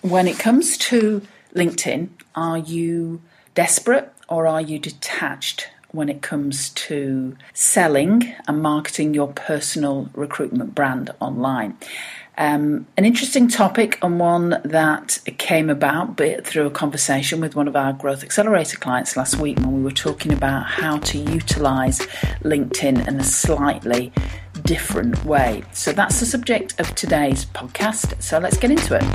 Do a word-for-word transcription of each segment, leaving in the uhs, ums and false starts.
When it comes to LinkedIn, are you desperate or are you detached when it comes to selling and marketing your personal recruitment brand online? Um, an interesting topic, and one that came about through a conversation with one of our Growth Accelerator clients last week when we were talking about how to utilise LinkedIn in a slightly different way. So that's the subject of today's podcast. So let's get into it.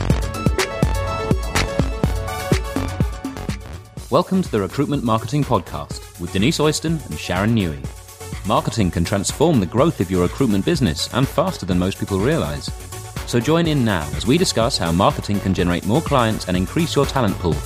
Welcome to the Recruitment Marketing Podcast with Denise Oyston and Sharon Newey. Marketing can transform the growth of your recruitment business and faster than most people realise. So join in now as we discuss how marketing can generate more clients and increase your talent pool.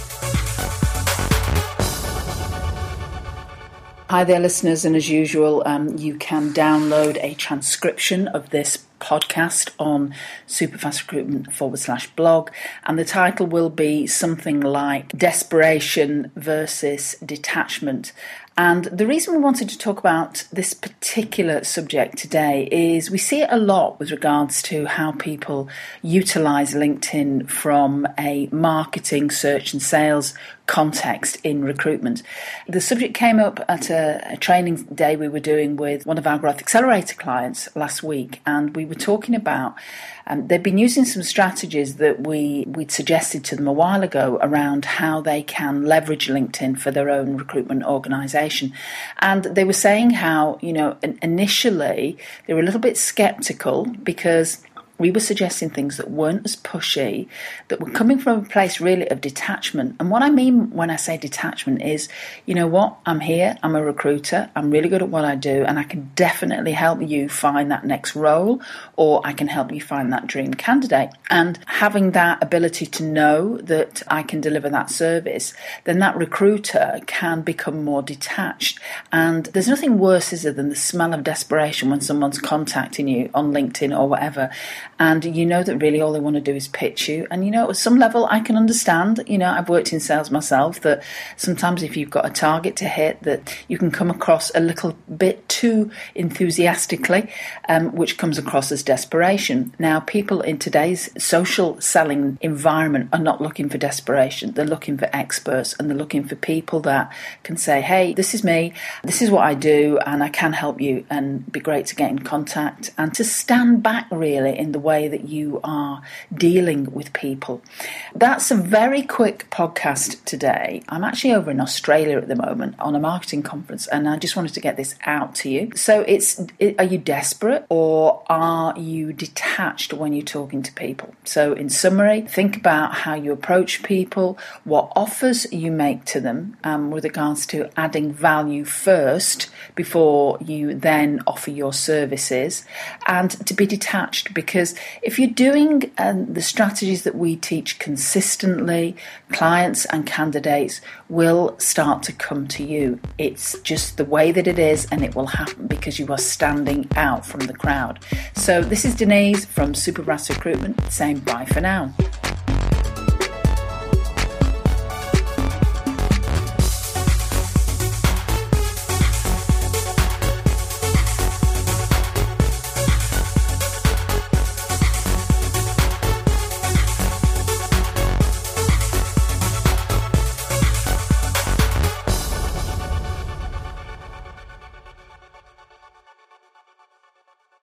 Hi there, listeners, and as usual, um, you can download a transcription of this podcast on superfastrecruitment forward slash blog, and the title will be something like Desperation versus Detachment. And the reason we wanted to talk about this particular subject today is we see it a lot with regards to how people utilise LinkedIn from a marketing, search and sales context in recruitment. The subject came up at a, a training day we were doing with one of our Growth Accelerator clients last week, and we were talking about um, they've been using some strategies that we we'd suggested to them a while ago around how they can leverage LinkedIn for their own recruitment organisation. And they were saying how, you know, initially they were a little bit sceptical because we were suggesting things that weren't as pushy, that were coming from a place really of detachment. And what I mean when I say detachment is, you know what, I'm here, I'm a recruiter, I'm really good at what I do, and I can definitely help you find that next role, or I can help you find that dream candidate. And having that ability to know that I can deliver that service, then that recruiter can become more detached. And there's nothing worse, is there, than the smell of desperation when someone's contacting you on LinkedIn or whatever, and you know that really all they want to do is pitch you. And, you know, at some level I can understand, you know, I've worked in sales myself, that sometimes if you've got a target to hit, that you can come across a little bit too enthusiastically, um, which comes across as desperation. Now, people in today's social selling environment are not looking for desperation. They're looking for experts, and they're looking for people that can say, hey, this is me, this is what I do, and I can help you, and be great to get in contact and to stand back really in the way that you are dealing with people. That's a very quick podcast today. I'm actually over in Australia at the moment on a marketing conference, and I just wanted to get this out to you. So it's, are you desperate or are you detached when you're talking to people? So in summary, think about how you approach people, what offers you make to them um, with regards to adding value first before you then offer your services, and to be detached, because if you're doing um, the strategies that we teach consistently, clients and candidates will start to come to you. It's just the way that it is, and it will happen because you are standing out from the crowd. So this is Denise from Superfast Recruitment saying bye for now.